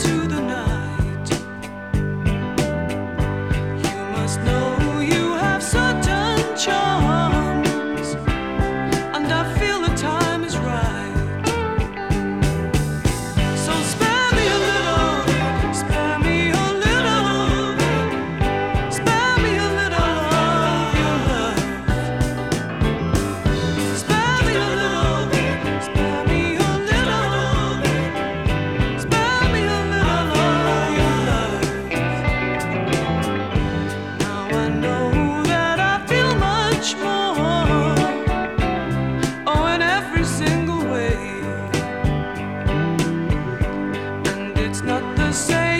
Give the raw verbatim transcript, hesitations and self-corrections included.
into the night. You must know you have certain charms, and I feel the time is right. So spare me a little, spare me a little, spare me a little of your love. Spare me a little, spare me a little, spare me a little of your love. Now I know that I feel much more, oh, in every single way. And it's not the same